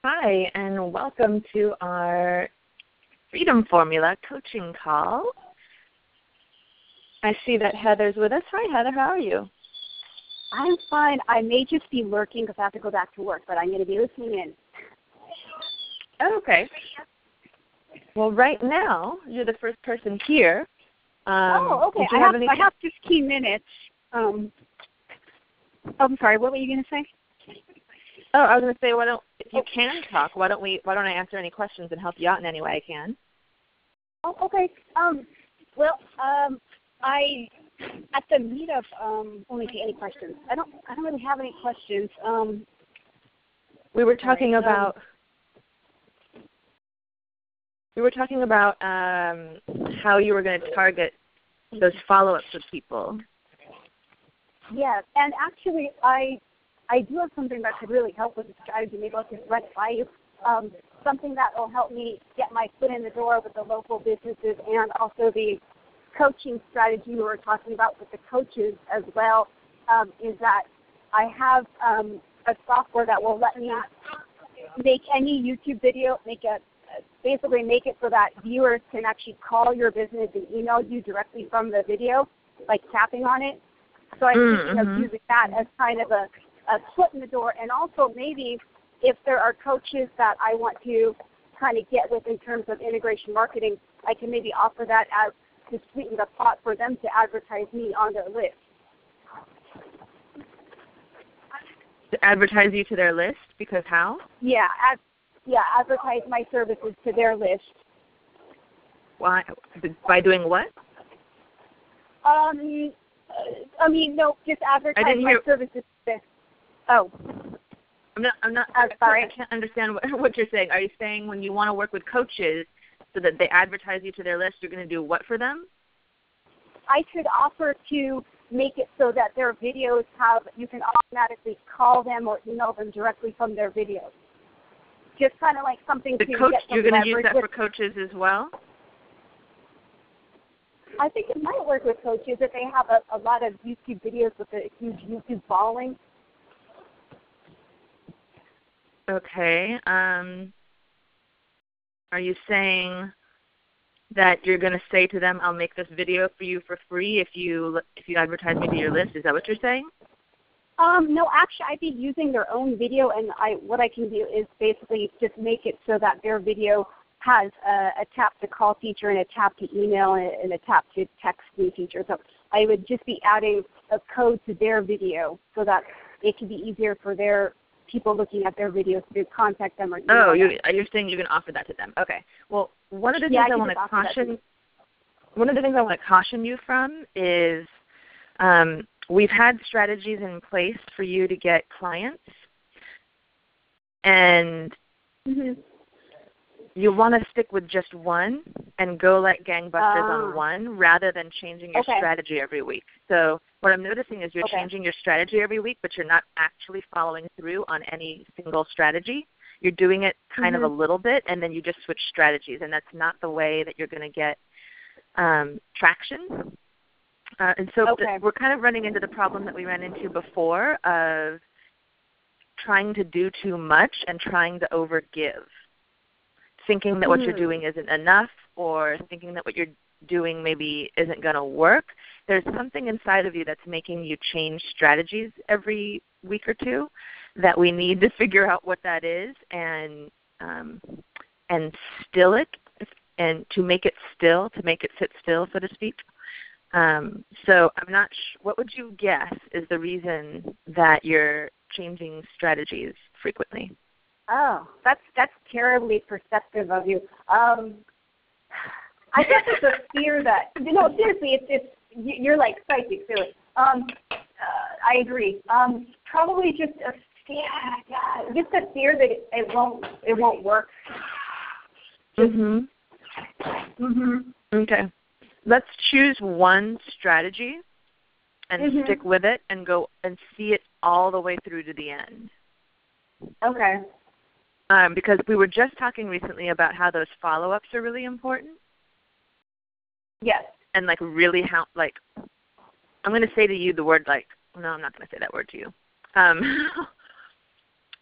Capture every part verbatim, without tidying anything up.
Hi, and welcome to our Freedom Formula coaching call. I see that Heather's with us. Hi, Heather. How are you? I'm fine. I may just be lurking because I have to go back to work, but I'm going to be listening in. Oh, okay. Well, right now, you're the first person here. Um, oh, okay. I have, have, any... I have fifteen minutes. Um, oh, I'm sorry. What were you going to say? Oh, I was going to say, why don't if you can talk, why don't we? Why don't I answer any questions and help you out in any way I can? Oh, okay. Um, well, um, I at the meetup um, only take any questions. I don't. I don't really have any questions. Um, we were talking right, about. Um, we were talking about um, how you were going to target those follow-ups with people. Yes, and actually, I. I do have something that could really help with the strategy. Maybe I'll just run it by you. Um, something that will help me get my foot in the door with the local businesses and also the coaching strategy we were talking about with the coaches as well, um, is that I have um, a software that will let me make any YouTube video, make a, basically make it so that viewers can actually call your business and email you directly from the video, like tapping on it. So I'm mm-hmm. thinking of using that as kind of a a foot in the door, and also maybe if there are coaches that I want to kind of get with in terms of integration marketing, I can maybe offer that as to sweeten the pot for them to advertise me on their list. To advertise you to their list? Because how? Yeah, ad, yeah, advertise my services to their list. Why? By doing what? Um, I mean, no, just advertise my hear... services to their Oh, I'm not. I'm not. I'm sorry. I can't understand what, what you're saying. Are you saying when you want to work with coaches, so that they advertise you to their list, you're going to do what for them? I could offer to make it so that their videos have you can automatically call them or email them directly from their videos. Just kind of like something the to coach, get some you're going to use that with. for coaches as well? I think it might work with coaches if they have a, a lot of YouTube videos with a huge YouTube following. Okay. Um, are you saying that you're going to say to them, "I'll make this video for you for free if you if you advertise me to your list"? Is that what you're saying? Um, no, actually, I'd be using their own video, and I what I can do is basically just make it so that their video has a, a tap to call feature and a tap to email and, and a tap to text me feature. So I would just be adding a code to their video so that it can be easier for their people looking at their videos to contact them or email Oh, you're, them. you're saying you're going to offer that to them. Okay. Well, one of the yeah, things I, I want to caution, one of the things I want to caution you from is um, we've had strategies in place for you to get clients, and mm-hmm. you want to stick with just one and go like gangbusters uh, on one rather than changing your okay. strategy every week. So what I'm noticing is you're okay. changing your strategy every week, but you're not actually following through on any single strategy. You're doing it kind mm-hmm. of a little bit, and then you just switch strategies, and that's not the way that you're going to get um, traction. Uh, and so okay. th- we're kind of running into the problem that we ran into before of trying to do too much and trying to overgive. Thinking that what you're doing isn't enough, or thinking that what you're doing maybe isn't going to work. There's something inside of you that's making you change strategies every week or two that we need to figure out what that is and um, and still it, and to make it still, to make it sit still, so to speak. Um, so I'm not sh- what would you guess is the reason that you're changing strategies frequently? Oh, that's that's terribly perceptive of you. Um, I guess it's a fear that you know. Seriously, it's it's you're like psychic, really. Um, uh, I agree. Um, probably just a yeah, just a fear that it, it won't it won't work. Mhm. Mhm. Okay. Let's choose one strategy and mm-hmm. stick with it and go and see it all the way through to the end. Okay. Um, because we were just talking recently about how those follow-ups are really important. Yes. And like really how, like, I'm going to say to you the word like, no, I'm not going to say that word to you. Um,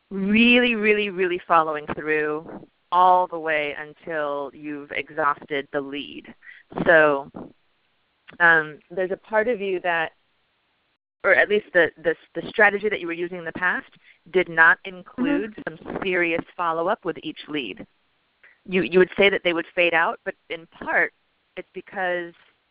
really, really, really following through all the way until you've exhausted the lead. So um, there's a part of you that, or at least the, the, the strategy that you were using in the past, did not include mm-hmm. some serious follow-up with each lead. You, you would say that they would fade out, but in part it's because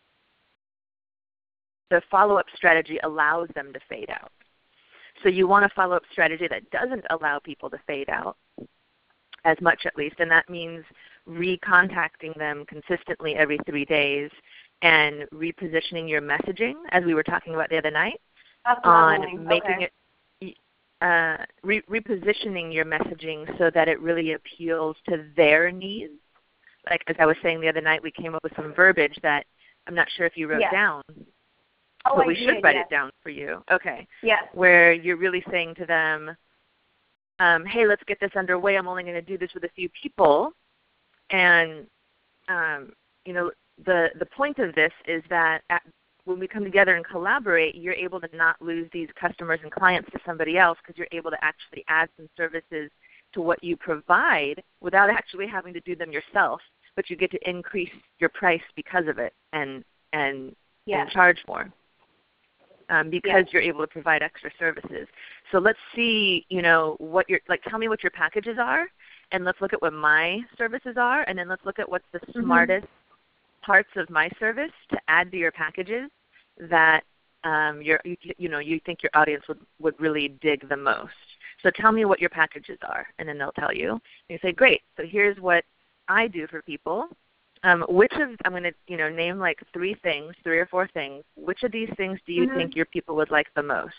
the follow-up strategy allows them to fade out. So you want a follow-up strategy that doesn't allow people to fade out, as much at least, and that means recontacting them consistently every three days and repositioning your messaging, as we were talking about the other night, Absolutely. on making okay. it, uh, re- repositioning your messaging so that it really appeals to their needs. Like as I was saying the other night, we came up with some verbiage that I'm not sure if you wrote yes. down. Oh, but I we did, should write yes. it down for you. Okay. Yes. Where you're really saying to them, um, hey, let's get this underway. I'm only going to do this with a few people. And, um, you know, the, the point of this is that at, when we come together and collaborate, you're able to not lose these customers and clients to somebody else because you're able to actually add some services to what you provide without actually having to do them yourself, but you get to increase your price because of it and, and, yes. and charge more. Um, because yes. you're able to provide extra services. So let's see, you know, what your like. Tell me what your packages are, and let's look at what my services are, and then let's look at what's the mm-hmm. smartest parts of my service to add to your packages that um, your you, you know you think your audience would would really dig the most. So tell me what your packages are, and then they'll tell you. And you say, great. So here's what I do for people. Um, which of, I'm going to, you know, name like three things, three or four things. Which of these things do you mm-hmm. think your people would like the most?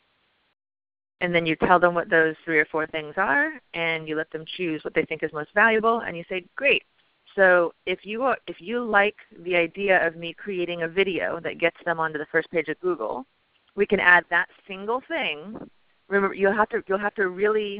And then you tell them what those three or four things are, and you let them choose what they think is most valuable, and you say, great. So if you are, if you like the idea of me creating a video that gets them onto the first page of Google, we can add that single thing. Remember, you'll have to you'll have to really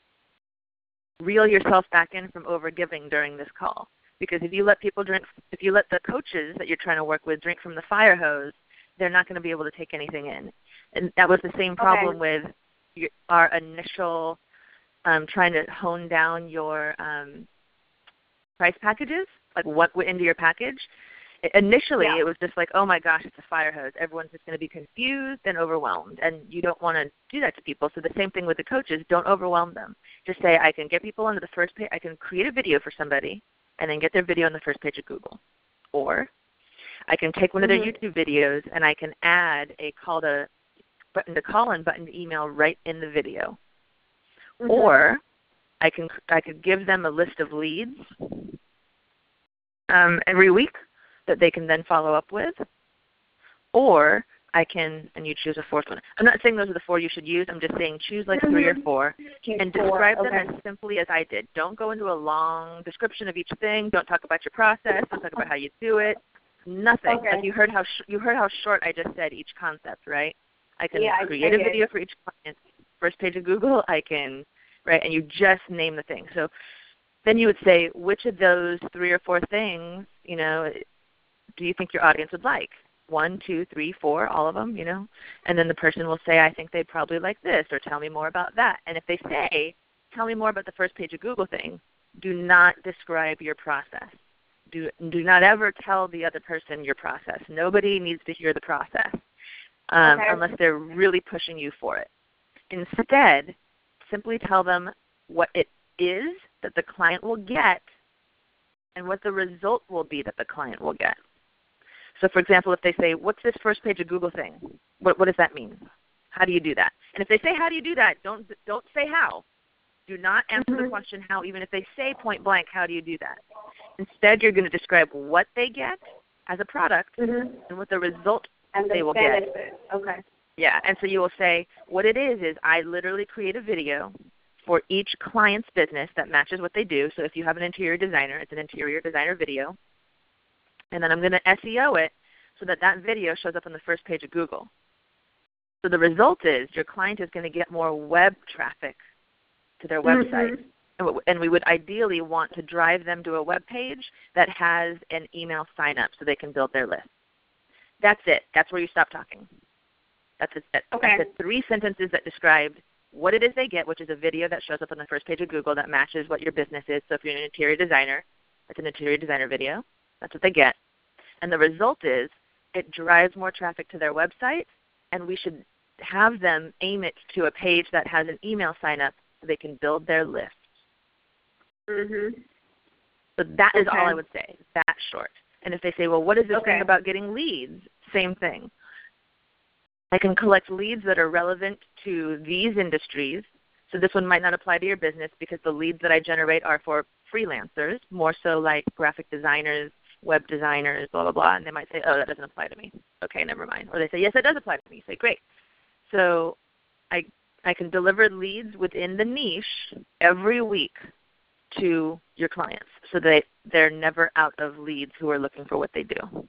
reel yourself back in from overgiving during this call. Because if you let people drink, if you let the coaches that you're trying to work with drink from the fire hose, they're not going to be able to take anything in. And that was the same problem okay. with your, our initial um, trying to hone down your um, price packages, like what went into your package. Initially, yeah. it was just like, oh my gosh, it's a fire hose. Everyone's just going to be confused and overwhelmed, and you don't want to do that to people. So the same thing with the coaches. Don't overwhelm them. Just say, I can get people onto the first page. I can create a video for somebody and then get their video on the first page of Google. Or I can take one mm-hmm. of their YouTube videos and I can add a call to button to call and button to email right in the video. Mm-hmm. Or I can I could give them a list of leads um, every week that they can then follow up with. Or I can, and you choose a fourth one. I'm not saying those are the four you should use. I'm just saying choose like three or four and describe them okay. as simply as I did. Don't go into a long description of each thing. Don't talk about your process. Don't talk about how you do it. Nothing. Okay. Like you heard how sh- you heard how short I just said each concept, right? I can yeah, create I a video for each client. First page of Google, I can, right? And you just name the thing. So then you would say, which of those three or four things, you know, do you think your audience would like? One, two, three, four, all of them, you know. And then the person will say, I think they'd probably like this, or tell me more about that. And if they say, tell me more about the first page of Google thing, do not describe your process. Do, do not ever tell the other person your process. Nobody needs to hear the process um, okay. unless they're really pushing you for it. Instead, simply tell them what it is that the client will get and what the result will be that the client will get. So, for example, if they say, what's this first page of Google thing? What, what does that mean? How do you do that? And if they say, how do you do that, don't, don't say how. Do not answer mm-hmm. the question how, even if they say point blank, how do you do that? Instead, you're going to describe what they get as a product mm-hmm. and what the result and they the will benefit. get. Okay. Yeah, and so you will say, what it is is I literally create a video for each client's business that matches what they do. So if you have an interior designer, it's an interior designer video. And then I'm going to S E O it so that that video shows up on the first page of Google. So the result is your client is going to get more web traffic to their website. Mm-hmm. And we would ideally want to drive them to a web page that has an email sign-up so they can build their list. That's it. That's where you stop talking. That's, it. Okay. That's the three sentences that describe what it is they get, which is a video that shows up on the first page of Google that matches what your business is. So if you're an interior designer, it's an interior designer video. That's what they get. And the result is it drives more traffic to their website, and we should have them aim it to a page that has an email sign up so they can build their list. Mm-hmm. So that is Okay. all I would say, that short. And if they say, well, what is this Okay. thing about getting leads? Same thing. I can collect leads that are relevant to these industries. So this one might not apply to your business because the leads that I generate are for freelancers, more so like graphic designers, web designers, blah, blah, blah. And they might say, oh, that doesn't apply to me. Okay, never mind. Or they say, yes, it does apply to me. You say, great. So I, I can deliver leads within the niche every week to your clients so that they're never out of leads who are looking for what they do.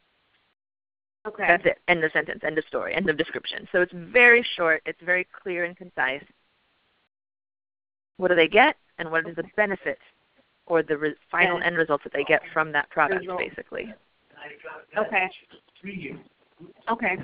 Okay. That's it. End of sentence, end of story, end of description. So it's very short. It's very clear and concise. What do they get, and what is the benefit or the re- final Yeah. end results that they get from that product, Result. basically. Okay. Okay.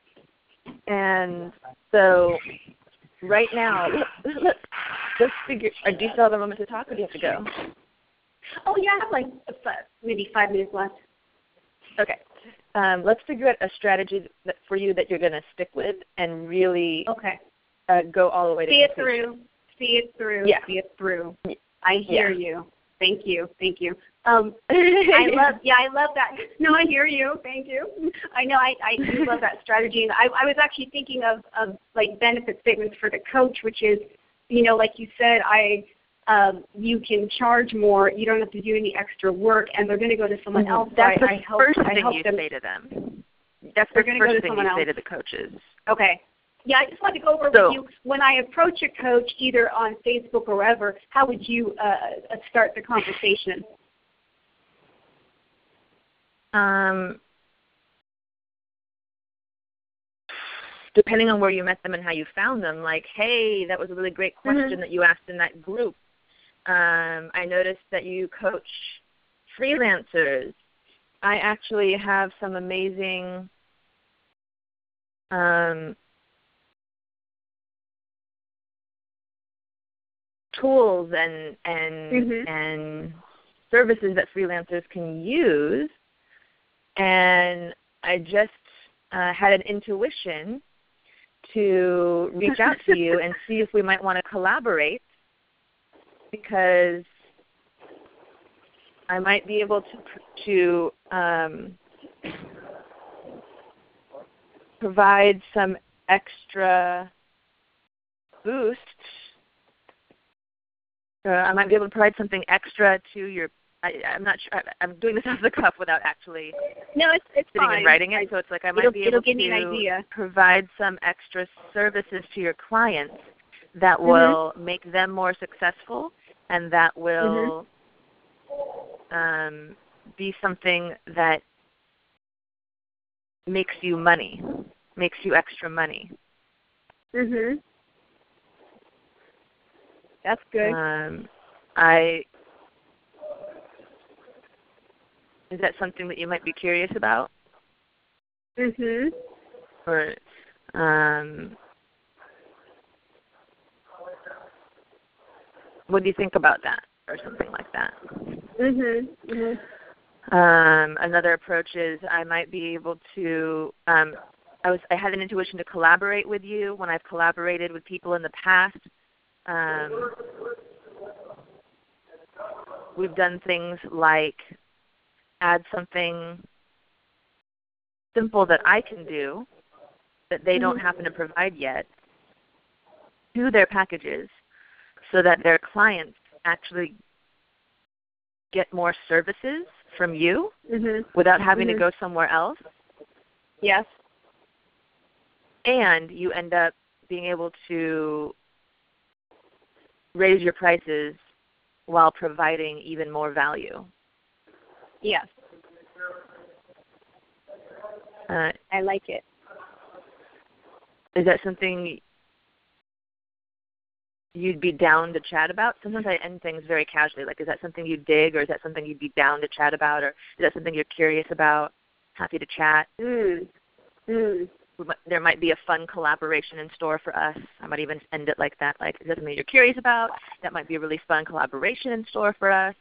And so right now, let, let, let's figure, or do you still have a moment to talk, or do you have to go? Oh, yeah, I have like a fi- maybe five minutes left. Okay. Um, let's figure out a strategy that, for you that you're going to stick with and really Okay. uh, go all the way to See it completion. through. See it through. Yeah. See it through. I hear Yeah. you. Thank you. Thank you. Um, I love. Yeah, I love that. No, I hear you. Thank you. I know. I, I do love that strategy, and I, I was actually thinking of, of like benefit statements for the coach, which is, you know, like you said, I. Um, you can charge more. You don't have to do any extra work, and they're going to go to someone Mm-hmm. else. That's so the I, I help, first I thing help you them. say to them. That's They're the gonna go first to thing someone you say else. to the coaches. Okay. Yeah, I just wanted to go over So- with you, when I approach a coach either on Facebook or wherever, how would you uh, start the conversation? Um, depending on where you met them and how you found them, like, hey, that was a really great question Mhm. that you asked in that group. Um, I noticed that you coach freelancers. I actually have some amazing um, tools and and Mhm. and services that freelancers can use, and I just uh, had an intuition to reach out to you and see if we might want to collaborate, because I might be able to to um, provide some extra boost. Uh, I might be able to provide something extra to your. I, I'm not sure. I, I'm doing this off the cuff without actually No, it's it's sitting fine. and writing it. I, So it's like I might it'll, be it'll able give me an to idea. provide some extra services to your clients that will mm-hmm. make them more successful, and that will mm-hmm. um, be something that makes you money, makes you extra money. Mhm. That's good. Um, I is that something that you might be curious about? Mhm. Or um, what do you think about that, or something like that? Mhm. Mhm. Um, another approach is I might be able to. Um, I was I had an intuition to collaborate with you when I've collaborated with people in the past. Um, we've done things like add something simple that I can do that they mm-hmm. don't happen to provide yet to their packages, so that their clients actually get more services from you mm-hmm. without having mm-hmm. to go somewhere else. Yes. And you end up being able to raise your prices while providing even more value. Yes. Uh, I like it. Is that something you'd be down to chat about? Sometimes I end things very casually, like, is that something you dig, or is that something you'd be down to chat about, or is that something you're curious about? Happy to chat. Mm. Mm. we might, there might be a fun collaboration in store for us. I might even end it like that, like, is that something you're curious about? That might be a really fun collaboration in store for us.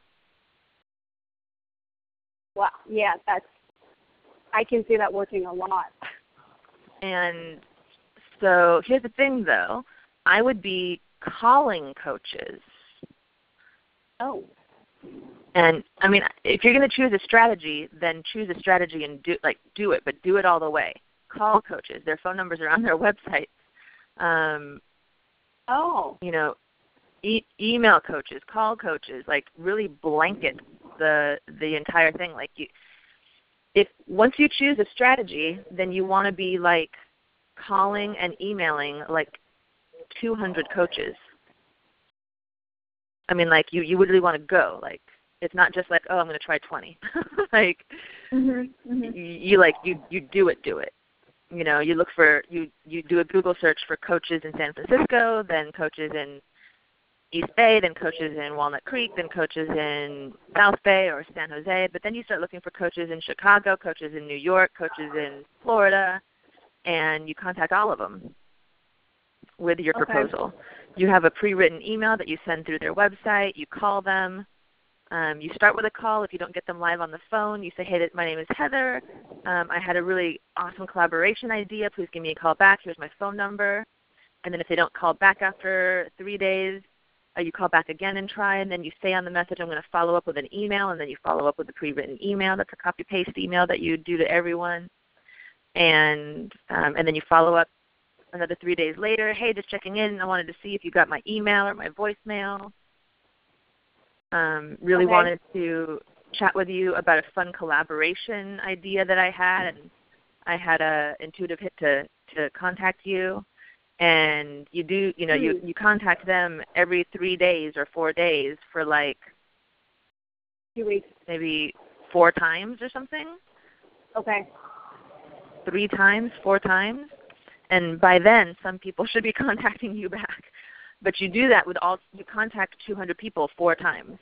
Wow, yeah, that's, I can see that working a lot. And so here's the thing, though. I would be calling coaches. Oh. And, I mean, if you're going to choose a strategy, then choose a strategy and do, like, do it, but do it all the way. Call coaches. Their phone numbers are on their website. Um, oh. You know, e- email coaches, call coaches, like really blanket the the entire thing. Like you, if once you choose a strategy, then you want to be like calling and emailing like two hundred coaches. I mean, like you, you would really want to go. Like it's not just like, oh, I'm going to try twenty. like mm-hmm, mm-hmm. You, you like you you do it, do it. You know, you look for you you do a Google search for coaches in San Francisco, then coaches in East Bay, then coaches in Walnut Creek, then coaches in South Bay or San Jose. But then you start looking for coaches in Chicago, coaches in New York, coaches in Florida, and you contact all of them with your okay. proposal. You have a pre-written email that you send through their website. You call them. Um, you start with a call. If you don't get them live on the phone, you say, hey, my name is Heather. Um, I had a really awesome collaboration idea. Please give me a call back. Here's my phone number. And then if they don't call back after three days, Uh, you call back again and try, and then you say on the message, I'm going to follow up with an email, and then you follow up with a pre-written email. That's a copy-paste email that you do to everyone. And um, and then you follow up another three days later. Hey, just checking in. I wanted to see if you got my email or my voicemail. Um, really okay. wanted to chat with you about a fun collaboration idea that I had, and I had a intuitive hit to, to contact you. And you do, you know, hmm. you, you contact them every three days or four days for like two weeks, maybe four times or something. Okay. Three times, four times. And by then, some people should be contacting you back. But you do that with all, you contact two hundred people four times.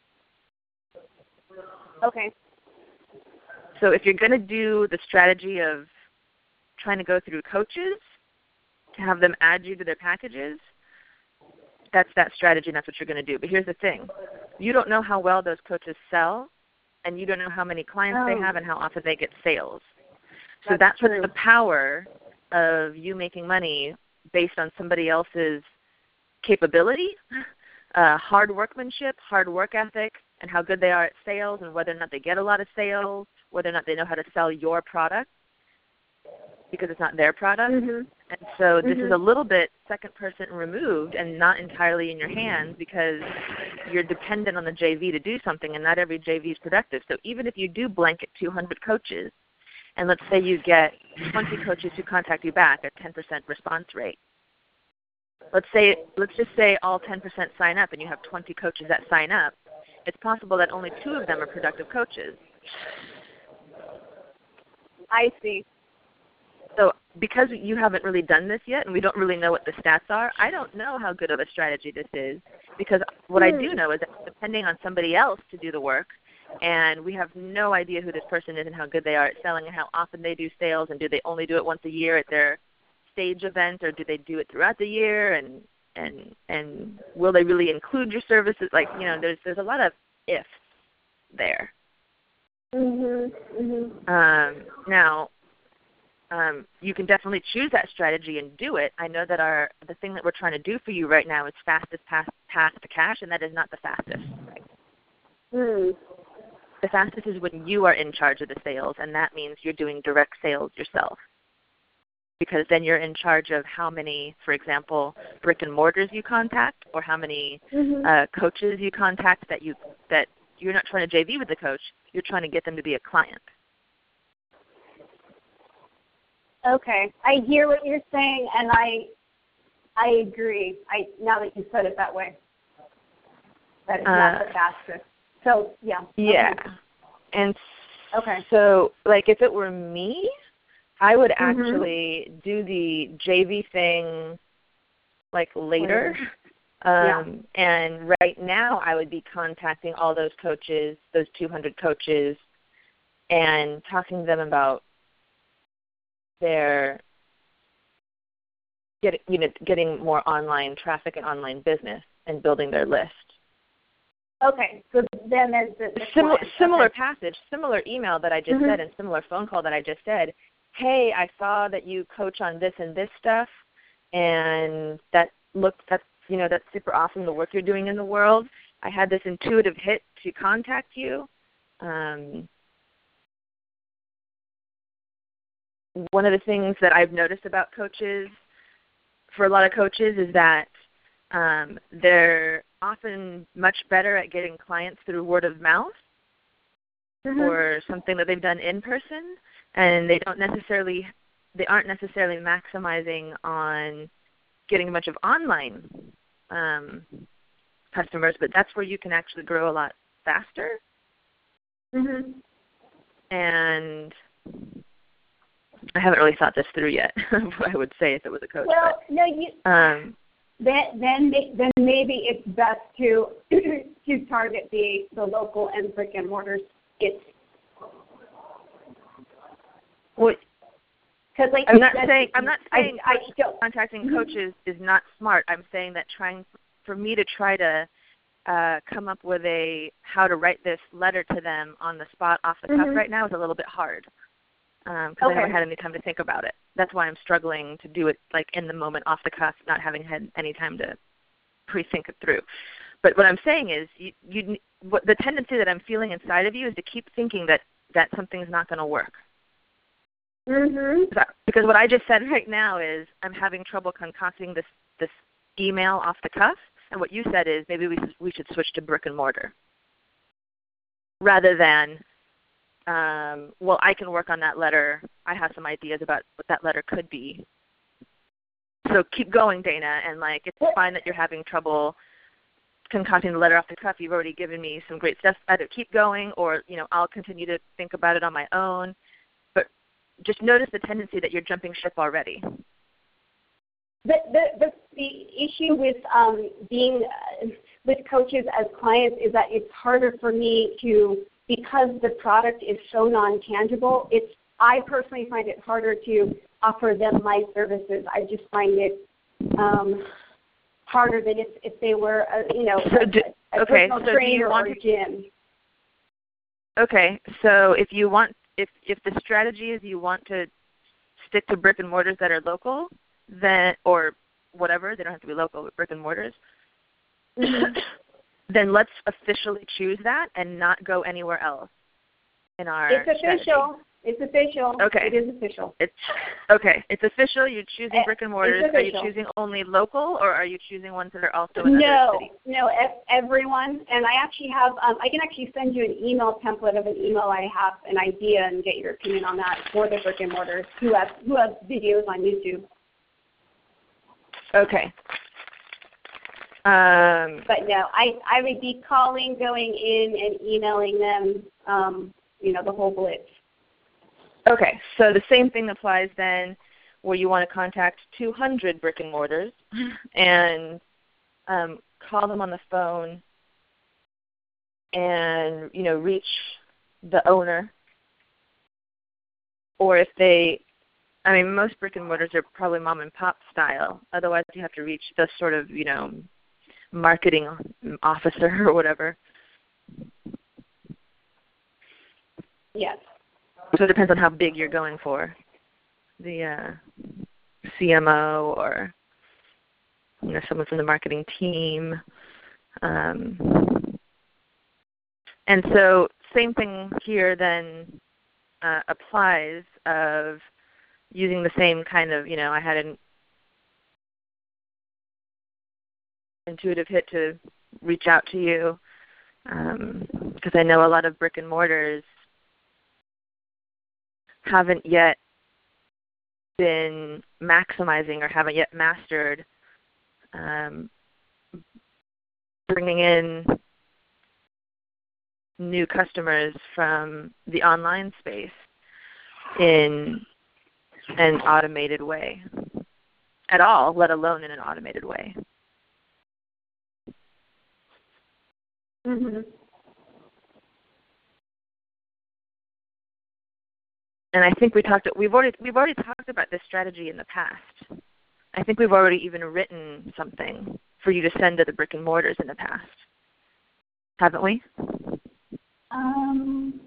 Okay. So if you're going to do the strategy of trying to go through coaches, to have them add you to their packages, that's that strategy and that's what you're going to do. But here's the thing. You don't know how well those coaches sell, and you don't know how many clients oh. they have and how often they get sales. So that's that's what's true. the power of you making money based on somebody else's capability, uh, hard workmanship, hard work ethic, and how good they are at sales and whether or not they get a lot of sales, whether or not they know how to sell your product because it's not their product. Mm-hmm. And so this mm-hmm. is a little bit second person removed and not entirely in your hands because you're dependent on the J V to do something, and not every J V is productive. So even if you do blanket two hundred coaches, and let's say you get twenty coaches who contact you back at ten percent response rate, let's say let's just say all ten percent sign up and you have twenty coaches that sign up, it's possible that only two of them are productive coaches. I see. So because you haven't really done this yet and we don't really know what the stats are, I don't know how good of a strategy this is, because what mm. I do know is that it's depending on somebody else to do the work, and we have no idea who this person is and how good they are at selling and how often they do sales, and do they only do it once a year at their stage event, or do they do it throughout the year, and and and will they really include your services? Like, you know, there's there's a lot of ifs there. Mhm. Mhm. Um, now, um, you can definitely choose that strategy and do it. I know that our the thing that we're trying to do for you right now is fastest path, path to cash, and that is not the fastest. Mm. The fastest is when you are in charge of the sales, and that means you're doing direct sales yourself. Because then you're in charge of how many, for example, brick and mortars you contact, or how many mm-hmm. uh, coaches you contact that you that you're not trying to J V with the coach. You're trying to get them to be a client. Okay, I hear what you're saying, and I I agree. I now that you said it that way, that it's uh, not the fastest. So yeah. Yeah, okay. and okay. So like if it were me, I would mm-hmm. actually do the J V thing like later. later. Um, yeah. And right now I would be contacting all those coaches, those two hundred coaches, and talking to them about their get, you know, getting more online traffic and online business and building their list. Okay, so then there's the, the similar, similar okay. passage, similar email that I just mm-hmm. said, and similar phone call that I just said. Hey, I saw that you coach on this and this stuff, and that looked that's you know that's super awesome, the work you're doing in the world. I had this intuitive hit to contact you. Um, one of the things that I've noticed about coaches, for a lot of coaches, is that um, they're often much better at getting clients through word of mouth mm-hmm. or something that they've done in person, and they don't necessarily, they aren't necessarily maximizing on getting a bunch of online um, customers, but that's where you can actually grow a lot faster. Mm-hmm. And I haven't really thought this through yet, what I would say if it was a coach. Well, but, no, you. Um, then, then, then maybe it's best to to target the, the local and brick and mortar. It's what. Because like I'm not saying I'm not saying I, I contacting mm-hmm. coaches is not smart. I'm saying that trying for me to try to uh, come up with a how to write this letter to them on the spot off the cuff mm-hmm. right now is a little bit hard. Because um, okay. I haven't had any time to think about it. That's why I'm struggling to do it like in the moment, off the cuff, not having had any time to pre-think it through. But what I'm saying is, you, you, what, the tendency that I'm feeling inside of you is to keep thinking that, that something's not going to work. Mm-hmm. Because what I just said right now is I'm having trouble concocting this, this email off the cuff, and what you said is maybe we, we should switch to brick and mortar rather than Um, well, I can work on that letter. I have some ideas about what that letter could be. So keep going, Dana, and like it's fine that you're having trouble concocting the letter off the cuff. You've already given me some great stuff. Either keep going, or you know, I'll continue to think about it on my own. But just notice the tendency that you're jumping ship already. The the the, the issue with um, being uh, with coaches as clients is that it's harder for me to. Because the product is so non-tangible, it's I personally find it harder to offer them my services. I just find it um, harder than if, if they were, a, you know, so do, a, a okay, personal so trainer or to, gym. Okay, so if you want, if if the strategy is you want to stick to brick and mortars that are local, then or whatever, they don't have to be local, but brick and mortars. Mm-hmm. Then let's officially choose that and not go anywhere else in our It's official. strategy. It's official. Okay. It is official. It's okay. It's official. You're choosing brick and mortars. Are you choosing only local, or are you choosing ones that are also in no, other cities? No, everyone. And I actually have. Um, I can actually send you an email template of an email I have, an idea, and get your opinion on that for the brick and mortars who have who have videos on YouTube. Okay. Um, but no, I, I would be calling, going in, and emailing them, um, you know, the whole blitz. Okay, so the same thing applies then where you want to contact two hundred brick and mortars and um, call them on the phone and, you know, reach the owner. Or if they, I mean, most brick and mortars are probably mom and pop style. Otherwise, you have to reach the sort of, you know, marketing officer or whatever. Yes. So it depends on how big you're going for. The uh, C M O or you know someone from the marketing team. Um, and so same thing here then uh, applies of using the same kind of, you know, I had an intuitive hit to reach out to you because um, I know a lot of brick and mortars haven't yet been maximizing or haven't yet mastered um, bringing in new customers from the online space in an automated way at all, let alone in an automated way. Mm-hmm. And I think we talked. We've already we've already talked about this strategy in the past, I think we've already even written something for you to send to the brick and mortars in the past, haven't we? Um,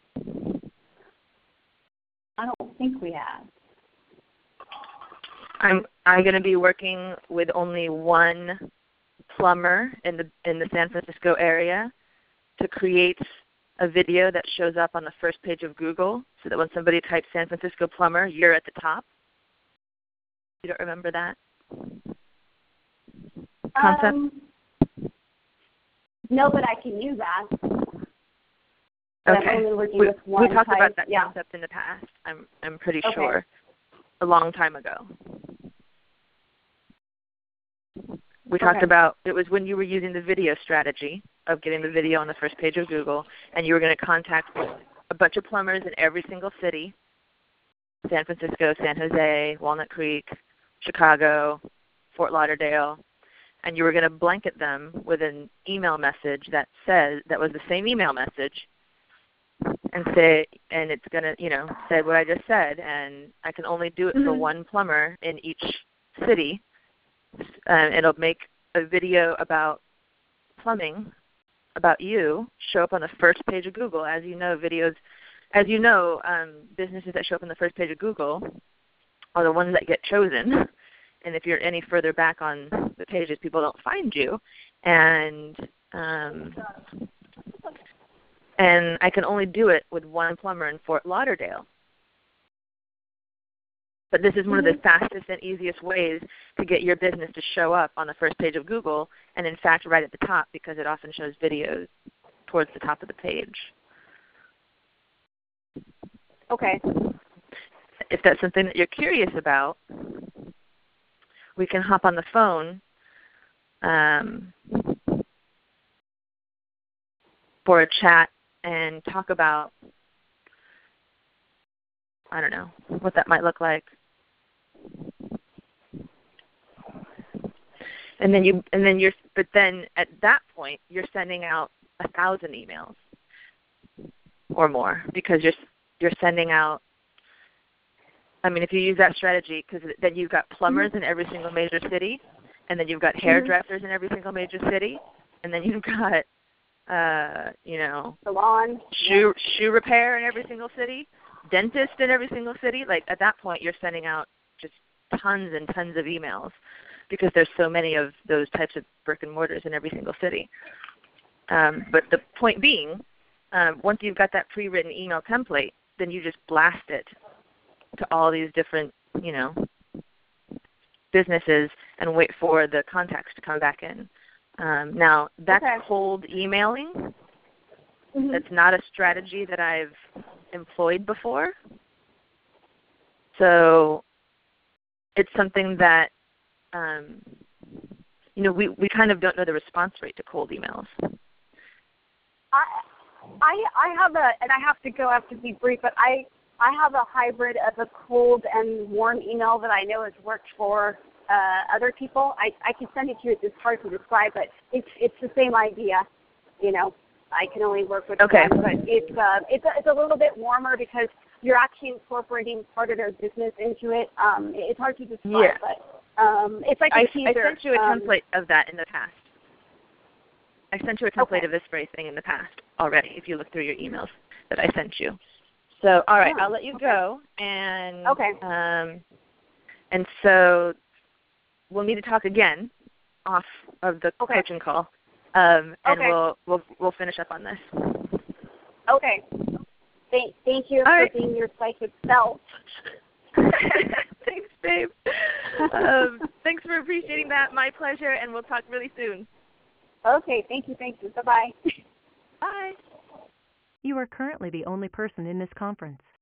I don't think we have. I'm I'm going to be working with only one plumber in the in the San Francisco area to create a video that shows up on the first page of Google, so that when somebody types San Francisco plumber, you're at the top. You don't remember that concept? Um, no, but I can use that. But Okay. I'm only working We, with one we talked type. about that yeah. concept in the past. I'm I'm pretty Okay. sure, a long time ago. We talked Okay. about, it was when you were using the video strategy of getting the video on the first page of Google, and you were going to contact a bunch of plumbers in every single city, San Francisco, San Jose, Walnut Creek, Chicago, Fort Lauderdale, and you were going to blanket them with an email message that says, that was the same email message, and say, and it's going to, you know, say what I just said, and I can only do it mm-hmm. for one plumber in each city. Um, it'll make a video about plumbing, about you, show up on the first page of Google. As you know, videos, as you know, um, businesses that show up on the first page of Google are the ones that get chosen. And if you're any further back on the pages, people don't find you. And um, and I can only do it with one plumber in Fort Lauderdale. But this is one of the fastest and easiest ways to get your business to show up on the first page of Google, and in fact right at the top, because it often shows videos towards the top of the page. Okay. If that's something that you're curious about, we can hop on the phone um, for a chat and talk about, I don't know, what that might look like. And then you, and then you're, but then at that point, you're sending out a thousand emails or more, because you're you're sending out. I mean, if you use that strategy, because then you've got plumbers in every single major city, and then you've got hairdressers in every single major city, and then you've got, uh, you know, salon, shoe yeah. shoe repair in every single city, dentist in every single city. Like at that point, you're sending out just tons and tons of emails, because there's so many of those types of brick and mortars in every single city. Um, but the point being, um, once you've got that pre-written email template, then you just blast it to all these different, you know, businesses and wait for the contacts to come back in. Um, now, that's okay. cold emailing. Mm-hmm. That's not a strategy that I've employed before. So it's something that, um, you know, we, we kind of don't know the response rate to cold emails. I, I, I have a, and I have to go, I have to be brief, but I, I have a hybrid of a cold and warm email that I know has worked for uh, other people. I, I can send it to you. It's hard to describe, but it's it's the same idea. You know, I can only work with okay. one, but it's uh, it's a, it's a little bit warmer because you're actually incorporating part of their business into it. Um, it's hard to describe, yeah. but um, it's like a I, teaser. I sent you a um, template of that in the past. I sent you a template okay. of this very thing in the past already, if you look through your emails that I sent you. So, all right, oh, I'll let you okay. go. And okay. um, and so we'll need to talk again off of the okay. coaching call, um, and okay. we'll we'll we'll finish up on this. Okay. Thank thank you all for right. being your psychic self. Thanks, babe. um, thanks for appreciating that. My pleasure, and we'll talk really soon. Okay, thank you, thank you. Bye-bye. Bye. You are currently the only person in this conference.